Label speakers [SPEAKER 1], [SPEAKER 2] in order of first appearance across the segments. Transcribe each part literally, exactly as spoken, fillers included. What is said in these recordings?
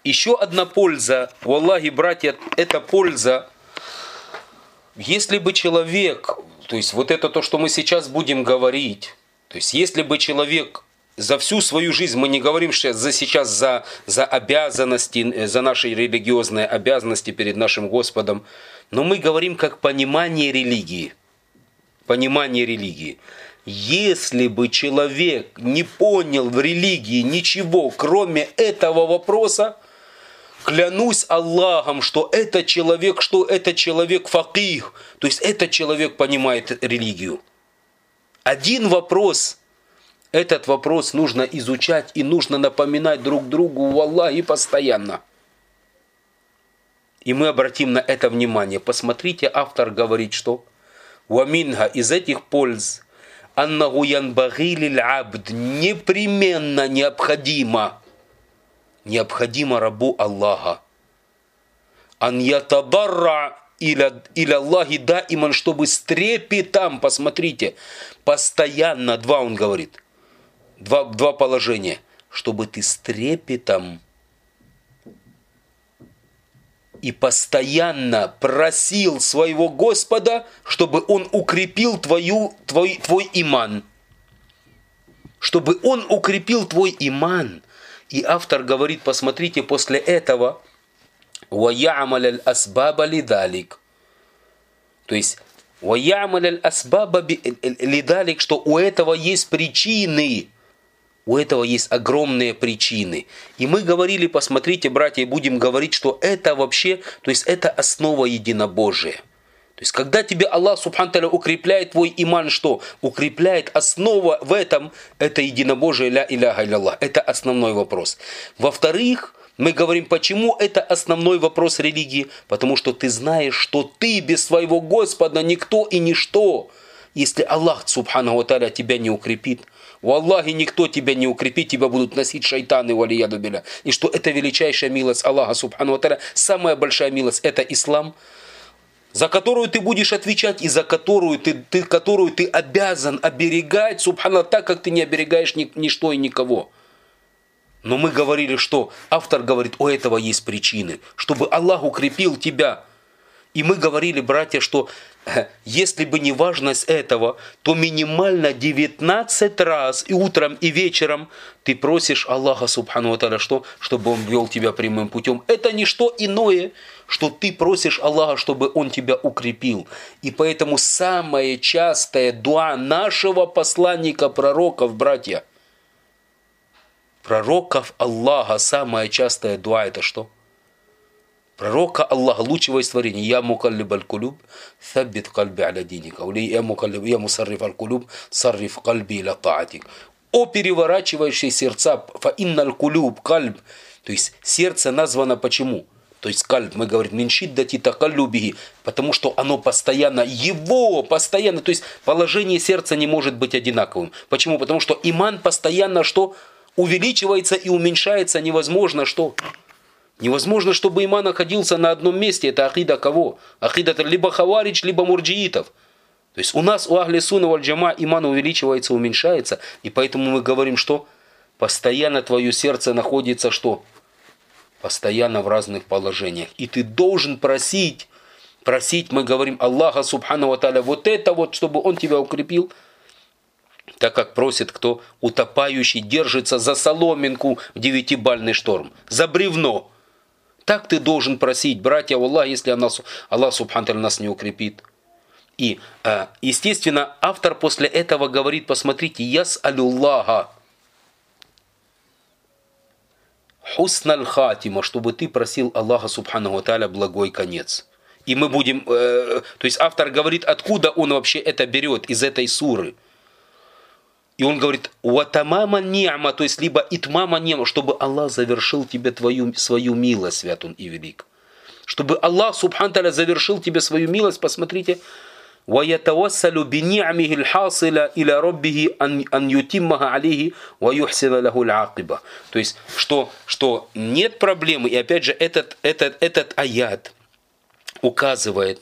[SPEAKER 1] еще одна польза, валлахи, братья, это польза, если бы человек, то есть вот это то, что мы сейчас будем говорить, то есть если бы человек за всю свою жизнь, мы не говорим сейчас за, сейчас за, за обязанности, за наши религиозные обязанности перед нашим Господом, но мы говорим как понимание религии. Понимание религии. Если бы человек не понял в религии ничего, кроме этого вопроса, клянусь Аллахом, что этот человек, что этот человек факих, то есть этот человек понимает религию. Один вопрос, этот вопрос нужно изучать и нужно напоминать друг другу, валлахи, постоянно. И мы обратим на это внимание. Посмотрите, автор говорит, что «Ваминга» из этих польз «Аннаху янбаги лиль абд» непременно необходимо, необходимо рабу Аллаха «Ан ятадарра иля, иля Аллахи даиман», чтобы с трепетом, посмотрите, постоянно, два он говорит, два, два положения, чтобы ты с трепетом и постоянно просил своего Господа, чтобы Он укрепил твою, твой, твой иман. Чтобы Он укрепил твой иман. И автор говорит, посмотрите, после этого وَيَعْمَلَ الْأَسْبَابَ لِذَلِكَ. То есть وَيَعْمَلَ الْأَسْبَابَ لِذَلِكَ, что у этого есть причины. У этого есть огромные причины. И мы говорили, посмотрите, братья, и будем говорить, что это вообще, то есть это основа единобожия. То есть когда тебе Аллах Субхану Тааля укрепляет твой иман, что? Укрепляет основа в этом, это единобожие, ля иляха илля. Это основной вопрос. Во-вторых, мы говорим, почему это основной вопрос религии? Потому что ты знаешь, что ты без своего Господа никто и ничто. Если Аллах Субхану Тааля тебя не укрепит, у Аллахи никто тебя не укрепит, тебя будут носить шайтаны, валияду билля. И что это величайшая милость Аллаха Субхану Тааля, самая большая милость, это ислам, за которую ты будешь отвечать и за которую ты, ты, которую ты обязан оберегать, субхана, так как ты не оберегаешь ни, ничто и никого. Но мы говорили, что автор говорит, у этого есть причины, чтобы Аллах укрепил тебя. И мы говорили, братья, что если бы не важность этого, то минимально девятнадцать раз и утром, и вечером ты просишь Аллаха Субхану ва Тааля, что? Чтобы Он вел тебя прямым путем. Это не что иное, что ты просишь Аллаха, чтобы Он тебя укрепил. И поэтому самое частое дуа нашего посланника, пророков, братья, пророков Аллаха, самое частое дуа это что? Пророка Аллаха, лучшего из творений. Я мукаллиб аль-кулюб, саббит кальби аля диника. Я мукаллиб, я мусарриф аль-кулюб, сарриф кальби ля таатик. О переворачивающие сердца, фа инналь кулюб, кальб. То есть сердце названо почему? То есть кальб, мы говорим, миншиддати такаллюбихи, потому что оно постоянно, его постоянно, то есть положение сердца не может быть одинаковым. Почему? Потому что иман постоянно что? Увеличивается и уменьшается, невозможно что? Невозможно, чтобы иман находился на одном месте. Это акида кого? Акида либо хаваридж, либо мурджиитов. То есть у нас, у ахли сунна валь джама, иман увеличивается, уменьшается. И поэтому мы говорим, что постоянно твое сердце находится что? Постоянно в разных положениях. И ты должен просить, просить, мы говорим, Аллаха Субхану ва Тааля, вот это вот, чтобы Он тебя укрепил. Так как просит кто? Утопающий держится за соломинку в девятибальный шторм. За бревно. Так ты должен просить, братья, Аллах, если Аллах, Аллах Субхану Тааля нас не укрепит. И, естественно, автор после этого говорит, посмотрите, яс алюллаха хусналь хатима, чтобы ты просил Аллаха Субхану Тааля благой конец. И мы будем, э, то есть автор говорит, откуда он вообще это берет, из этой суры. И он говорит, «Ватамама ни'ма», то есть либо итмама ни'ма, чтобы Аллах завершил тебе твою, свою милость, свят Он и велик. Чтобы Аллах, Субхану Тааля, завершил тебе свою милость, посмотрите, وَيَتَوَسَّلُ بِنِعْمِهِ الْحَاصِلَ إِلَى رَبِّهِ أَنْ يُتِمَّهَا عَلَيْهِ وَيُحْسِنَ лаху الْعَاقِبَةَ. То есть, что, что нет проблемы, и опять же, этот, этот, этот аят указывает,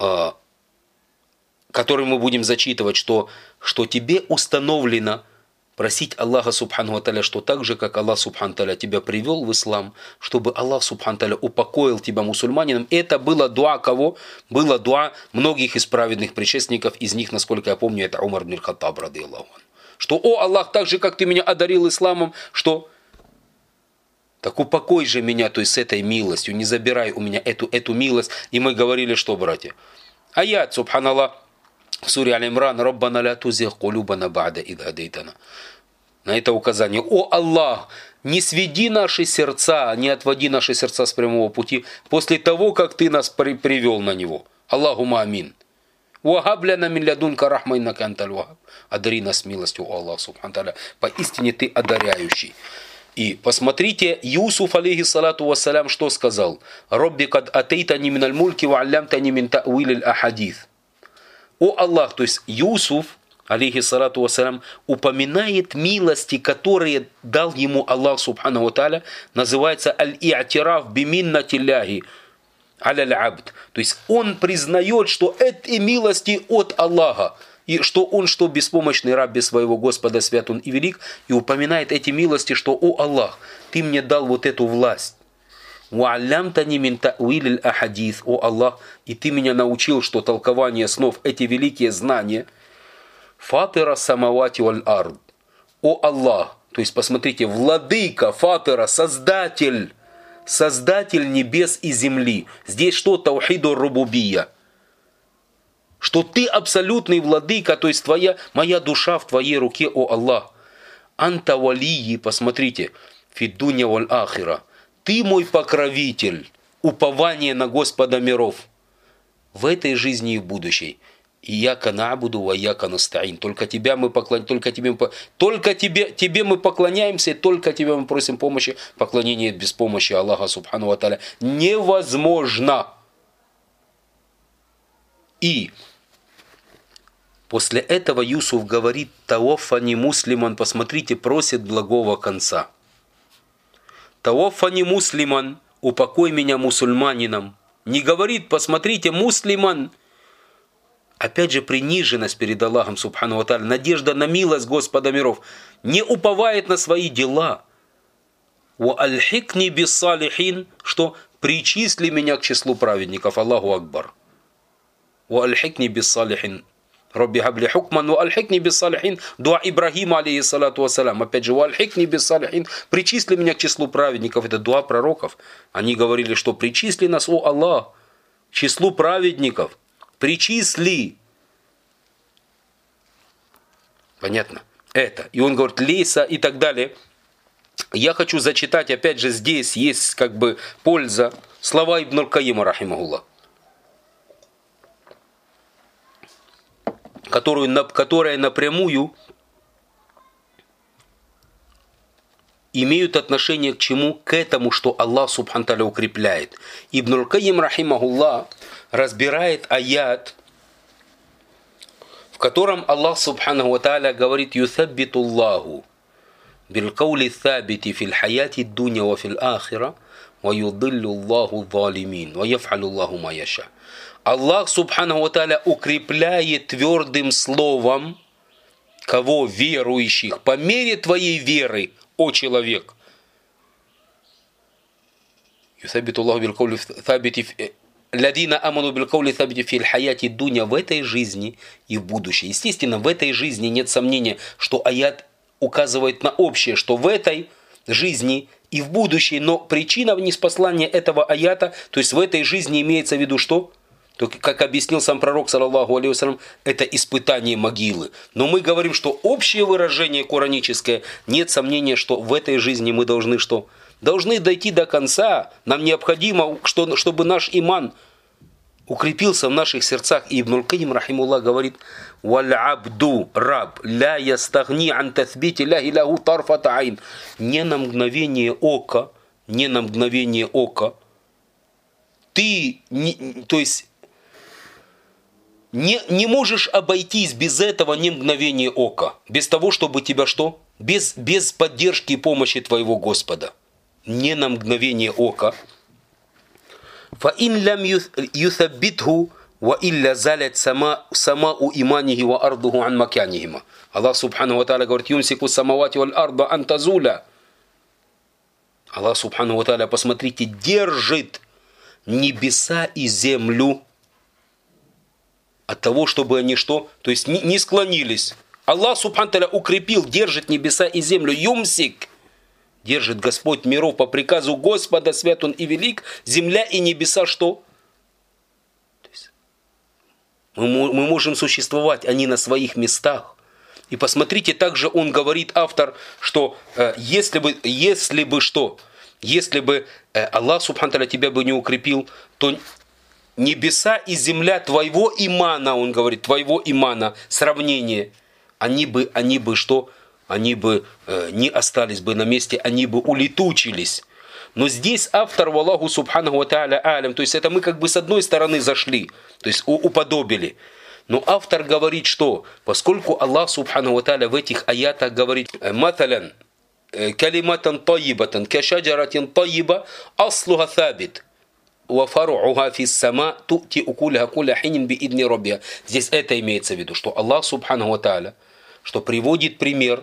[SPEAKER 1] который мы будем зачитывать, что, что тебе установлено просить Аллаха Субхану ва Тааля, что так же, как Аллах Субхану ва Тааля тебя привел в ислам, чтобы Аллах Субхану ва Тааля упокоил тебя мусульманином. Это было дуа кого? Было дуа многих из праведных предшественников. Из них, насколько я помню, это Умар ибн Хаттаб, ради Аллаху. Что, о Аллах, так же, как ты меня одарил исламом, что... Так упокой же меня, то есть с этой милостью, не забирай у меня эту, эту милость. И мы говорили, что, братья? Аят, субханаллах, в суре Аль-Имран, «Раббана ля тузигh кулубана ба'да идh хадайтана». На это указание. О Аллах, не сведи наши сердца, не отводи наши сердца с прямого пути после того, как ты нас при, привел на него. Аллахума амин. «Вахаб ляна мин лядунка рахма иннака анталь вахаб». Одари нас милостью, о Аллах, субхану тааля. Поистине ты одаряющий. И посмотрите, Юсуф, алейхиссалату вассалям, что сказал? «Робби кад атейтани миналь мульки ва аллямтани мин та'вилиль ахадис». О Аллах, то есть Юсуф, алейхиссалату вассалям, упоминает милости, которые дал ему Аллах субхану ва тааля, называется аль-и'тираф биминнатилляхи аляль абд. То есть он признает, что эти милости от Аллаха, и что он, что беспомощный раб без своего Господа, свят он и велик, и упоминает эти милости, что о Аллах, ты мне дал вот эту власть. «Ва'аллямтани мин та'вилиль ахадис», о Аллах, и ты меня научил, что толкование снов, эти великие знания, «фатира самавати валь ард», о Аллах, то есть посмотрите, владыка, фатира, создатель, создатель небес и земли. Здесь что? Таухиду рубубия. Что ты абсолютный владыка, то есть твоя, моя душа в твоей руке, о Аллах. Анта валии, посмотрите, фиддуня валь ахира. Ты мой покровитель, упование на Господа миров в этой жизни и в будущей. Ияка на'буду ва ияка наста'ин. Только тебя мы поклоняем, только тебе мы, только тебе, тебе мы поклоняемся, и только тебе мы просим помощи. Поклонение без помощи Аллаха субхану ва тааля невозможно. И после этого Юсуф говорит: «Таоффани муслиман», посмотрите, просит благого конца. «Таоффани муслиман», упокой меня мусульманином. Не говорит, посмотрите, муслиман. Опять же, приниженность перед Аллахом субхану ва тааля, надежда на милость Господа миров. Не уповает на свои дела. «Ва альхикни биссалихин», что причисли меня к числу праведников. Аллаху Акбар. «Ва альхикни биссалихин». «Робби хабли хукман, ва альхикни биссалихин». Дуа Ибрахима, алейхиссалату вассалям. Опять же, «Ва альхикни биссалихин». Причисли меня к числу праведников. Это дуа пророков. Они говорили, что причисли нас, о Аллах, к числу праведников. Причисли. Понятно? Это. И он говорит, лейса и так далее. Я хочу зачитать, опять же, здесь есть как бы польза. Слова Ибн аль-Кайима, рахимахуллах. Которую, которая напрямую имеют отношение к чему? К этому, что Аллах субхану тааля укрепляет. Ибн аль-Кайим, рахимахуллах, разбирает аят, в котором Аллах субхану ва тааля говорит: «Юсаббиту Аллаху билкаули thабити фил хаяти дуня ва фил ахира, ва юдиллю Аллаху залимин, ва яф'алю Аллаху ма яша». Аллах субхану ва тааля укрепляет твердым словом кого? Верующих, по мере твоей веры, о человек. Юсаббиту Аллаху билкаули thабити ладина аману билкаули thабити фил хаяти дуня, в этой жизни и в будущей. Естественно, в этой жизни нет сомнения, что аят указывает на общее, что в этой жизни и в будущей, но причина ниспослания этого аята, то есть в этой жизни имеется в виду что? То, как объяснил сам пророк, саллаллаху алейхи вассалям, это испытание могилы. Но мы говорим, что общее выражение кораническое, нет сомнения, что в этой жизни мы должны что? Должны дойти до конца. Нам необходимо, что, чтобы наш иман укрепился в наших сердцах. И Ибн аль-Кайим, рахимуллах, говорит: «Валь абду раб ля ястагни ан таthбити ляхи лаху тарфата айн». Не на мгновение ока, не на мгновение ока, ты, не, то есть, не, не можешь обойтись без этого ни мгновения ока, без того, чтобы тебя что? Без, без поддержки и помощи твоего Господа. Не на мгновение ока. «Фа ин лям юсаббитху ва илля залят сама самау иманихи ва ардуху ан макянихима. Аллах субхану ва тааля говорит: юмсику самавати валь арда ан тазуля. Аллах субхану ва тааля, посмотрите, держит небеса и землю от того, чтобы они что? То есть не, не склонились. Аллах субхану ва тааля укрепил, держит небеса и землю. Юмсик. Держит Господь миров по приказу Господа, свят Он и велик. Земля и небеса что? То есть мы, мы можем существовать, они на своих местах. И посмотрите, также он говорит, автор, что э, если бы, если бы что, если бы э, Аллах субхану тааля тебя бы не укрепил, то небеса и земля твоего имана, он говорит, твоего имана, сравнение, они бы, они бы что? Они бы э, не остались бы на месте, они бы улетучились. Но здесь автор, валлаху субхану ва тааля алям, то есть это мы как бы с одной стороны зашли, то есть уподобили. Но автор говорит, что поскольку Аллах субхану ва тааля в этих аятах говорит: «Маталян калиматан тайибатан кашаджаратин тайиба аслуха табит ва фаруха фис сама тути укулха куля хинин би идни раббиха». Здесь это имеется в виду, что Аллах субхану ва тааля, что приводит пример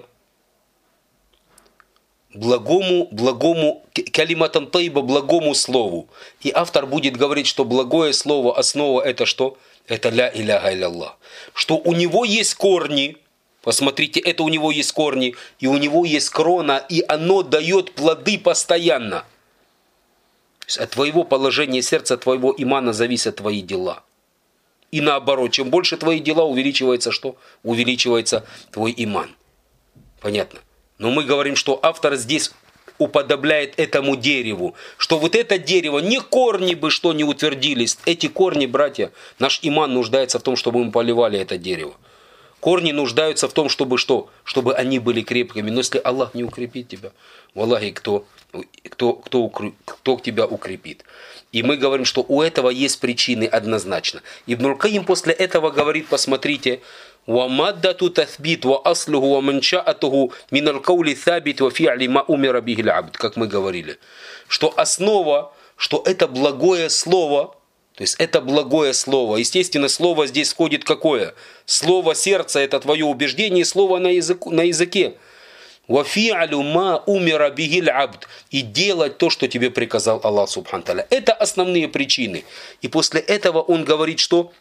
[SPEAKER 1] благому, благому, калиматан тайиба, благому слову. И автор будет говорить, что благое слово, основа это что? Это ля иляха илля. Что у него есть корни, посмотрите, это у него есть корни, и у него есть крона, и оно дает плоды постоянно. То есть от твоего положения сердца, от твоего имана зависят твои дела. И наоборот, чем больше твои дела, увеличивается что? Увеличивается твой иман. Понятно? Но мы говорим, что автор здесь уподобляет этому дереву, что вот это дерево, не корни бы что не утвердились, эти корни, братья, наш иман нуждается в том, чтобы мы поливали это дерево. Корни нуждаются в том, чтобы что? Чтобы они были крепкими. Но если Аллах не укрепит тебя, валлахи, кто, кто, кто, кто тебя укрепит? И мы говорим, что у этого есть причины однозначно. Ибн аль-Кайим после этого говорит, посмотрите, وَمَدَّةُ تَثْبِيتُ وَأَصْلُهُ وَمَنْشَأَتُهُ مِنَ الْقَوْلِ ثَابِتُ وَفِعْلِ مَا أُمِرَ بِهِ الْعَبْدُ. Как мы говорили, что основа, что это благое слово, то есть это благое слово. Естественно, слово здесь входит какое? Слово сердца, это твое убеждение, слово на, язык, на языке. وَفِعْلُ مَا أُمِرَ بِهِ الْعَبْدُ. И делать то, что тебе приказал Аллах субхану тааля. Это основные причины. И после этого он говорит, что?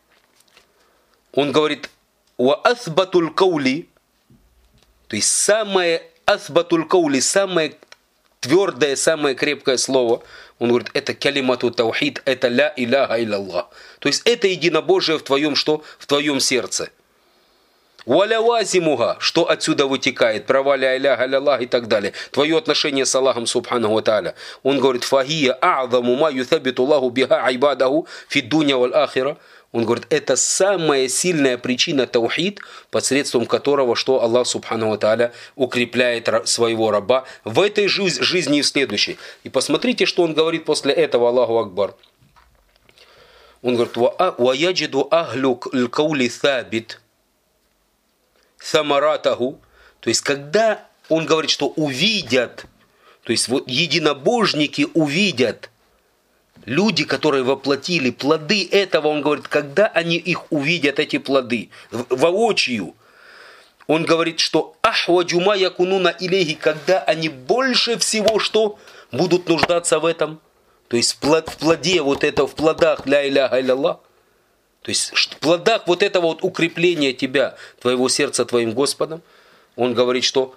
[SPEAKER 1] Он говорит, وَأَثْبَتُ الْقَوْلِ, то есть самое أَثْبَتُ الْقَوْلِ, самое твердое, самое крепкое слово, он говорит, это калимату таухид, это ля иляха илля. То есть это единобожие в твоем что? В твоем сердце. Валявазимуга, что отсюда вытекает, права ля иляха илля и так далее. Твое отношение с Аллахом субхану ва тааля. Он говорит, фахия а'заму ма юсаббиту Аллаху биха айбадаху фи дуня валь ахира. Он говорит, это самая сильная причина таухид, посредством которого что Аллах субхану ва тааля укрепляет своего раба в этой жизни и в следующей. И посмотрите, что он говорит после этого, Аллаху Акбар. Он говорит, ва яджиду ахлю л-каули табит самаратаху. То есть, когда он говорит, что увидят, то есть вот единобожники увидят, люди, которые воплотили плоды этого, он говорит, когда они их увидят, эти плоды, воочию, он говорит, что ахваджума якунуна илейхи, когда они больше всего что будут нуждаться в этом, то есть в плоде вот этого, в плодах ля иляха илля, то есть в плодах вот этого вот укрепления тебя, твоего сердца, твоим Господом, он говорит, что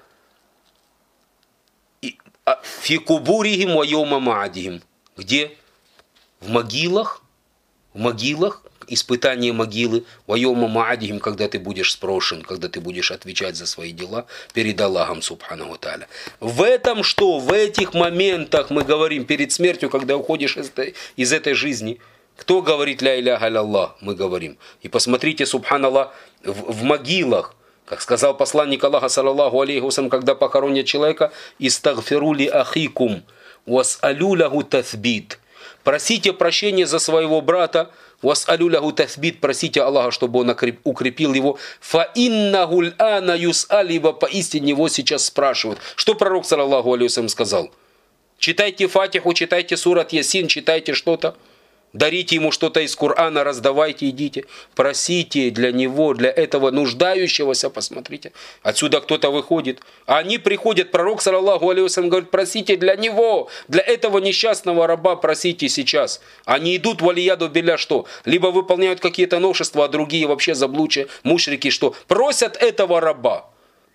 [SPEAKER 1] фи кубурихим ва йома маадихим, где в могилах, в могилах, испытание могилы, вайома маадихим, когда ты будешь спрошен, когда ты будешь отвечать за свои дела перед Аллахом субхану ва тааля. В этом что? В этих моментах мы говорим перед смертью, когда уходишь из этой, из этой жизни. Кто говорит ля иляха илля? Мы говорим. И посмотрите, субханаллах, в, в могилах, как сказал посланник Аллаха, саллаллаху алейхи вассалям, когда похоронят человека, истагфиру ли ахикум, вас'алю лаху таthбит. Просите прощения за своего брата, вас'алю лаху таthбит, просите Аллаха, чтобы он укрепил его. Фа иннаху л-ана юс'аль, ибо поистине его сейчас спрашивают. Что пророк, саллаллаху алейхи вассалям, сказал? Читайте Фатиху, читайте сурат Ясин, читайте что-то. Дарите ему что-то из Корана, раздавайте, идите. Просите для него, для этого нуждающегося, посмотрите. Отсюда кто-то выходит. А они приходят, пророк, саллаллаху алейхи вассалям, говорит, просите для него, для этого несчастного раба просите сейчас. Они идут в алияду билля, что? Либо выполняют какие-то новшества, а другие вообще заблудшие, мушрики, что? Просят этого раба,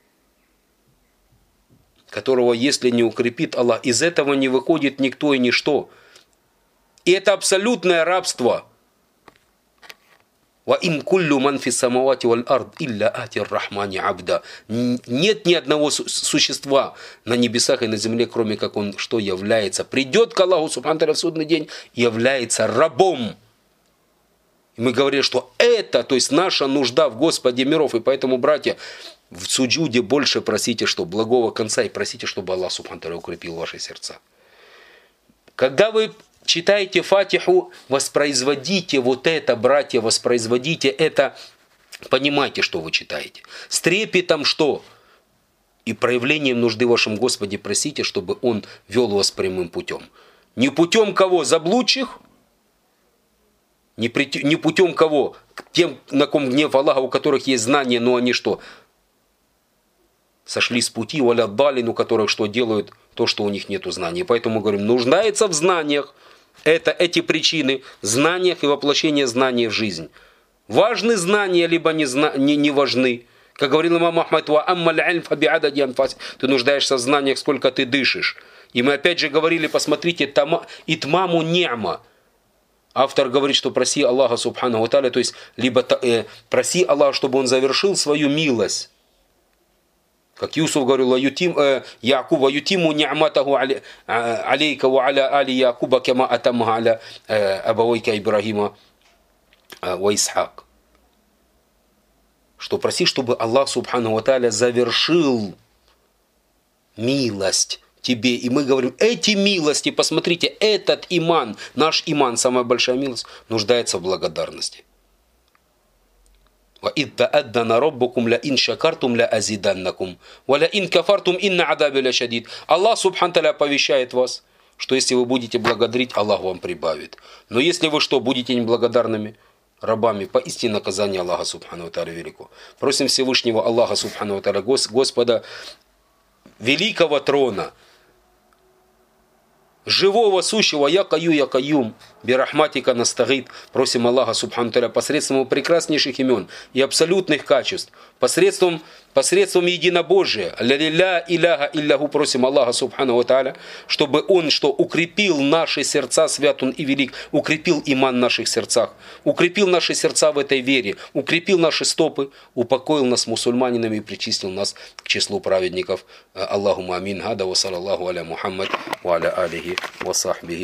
[SPEAKER 1] которого, если не укрепит Аллах, из этого не выходит никто и ничто. И это абсолютное рабство. Нет ни одного существа на небесах и на земле, кроме как он что является. Придет к Аллаху субхану ва в судный день, является рабом. И мы говорим, что это, то есть наша нужда в Господе миров. И поэтому, братья, в суджуде больше просите, что благого конца, и просите, чтобы Аллах субхану ва укрепил ваши сердца. Когда вы читаете Фатиху, воспроизводите вот это, братья, воспроизводите это, понимайте, что вы читаете. С трепетом что? И проявлением нужды в вашем Господе просите, чтобы Он вел вас прямым путем. Не путем кого? Заблудших? Не, при, не путем кого? Тем, на ком гнев Аллаха, у которых есть знания, но они что? Сошли с пути, валя далин, у которых что делают? То, что у них нет знаний. Поэтому мы говорим, нуждается в знаниях. Это эти причины, знаниях и воплощение знаний в жизнь. Важны знания, либо не, зна, не, не важны. Как говорил имам Ахмад, ты нуждаешься в знаниях, сколько ты дышишь. И мы опять же говорили, посмотрите, итмаму ни'ма. Автор говорит, что проси Аллаха субхану ва тааля, то есть либо э, проси Аллаха, чтобы он завершил свою милость. Как Юсуф говорил, Якуба, ютиму ни'матаху алейка ва аля али Якуба, кама атамха аля абавайка Ибрахима ва Исхак. Что проси, чтобы Аллах субхану ва тааля завершил милость тебе. И мы говорим, эти милости, посмотрите, этот иман, наш иман, самая большая милость, нуждается в благодарности. وَإِذْ تَأَذَّنَ رَبُّكُمْ لَإِنْ شَكَرْتُمْ لَأَزِيدَنَّكُمْ وَلَإِنْ كَفَرْتُمْ إِنَّ عَذَابِي لَشَدِيدٌ. Аллах субхану тааля оповещает вас, что если вы будете благодарить, Аллах вам прибавит. Но если вы что, будете неблагодарными рабами, поистине наказание Аллаха субхану тааля велико. Просим Всевышнего Аллаха субхану тааля, Господа великого трона, живого, сущего, я каю, я каюм, бирахматика настагид. Просим Аллаха субхану тааля посредством прекраснейших имен и абсолютных качеств, посредством, посредством единобожия, ля иляха илляху, просим Аллаха субхану тааля, чтобы Он что укрепил наши сердца, свят Он и велик, укрепил иман в наших сердцах, укрепил наши сердца в этой вере, укрепил наши стопы, упокоил нас мусульманинами и причислил нас к числу праведников. Аллахумма амин. Хада ва саллаллаху аля Мухаммад ва аля алихи ва сахбихи.